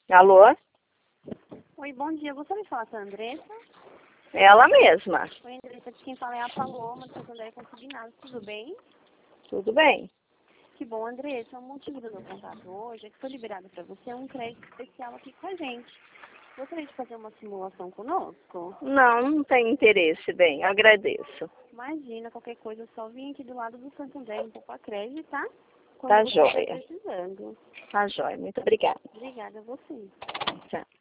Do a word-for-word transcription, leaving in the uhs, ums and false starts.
Alô? Oi, bom dia. Gostaria de falar com a Andressa? Ela mesma. Oi, Andressa. De quem fala é a Paloma, de Santo André Consignado. Tudo bem? Tudo bem. Que bom, Andressa. O motivo do meu contato hoje é que foi liberado para você um crédito especial aqui com a gente. Gostaria de fazer uma simulação conosco? Não, não tem interesse, bem. Agradeço. Imagina, qualquer coisa, só vim aqui do lado do Santo André um pouco a crédito, tá? Quando Tá você estiver joia. precisando. Tá joia. Muito obrigada. Obrigada a você. Tchau.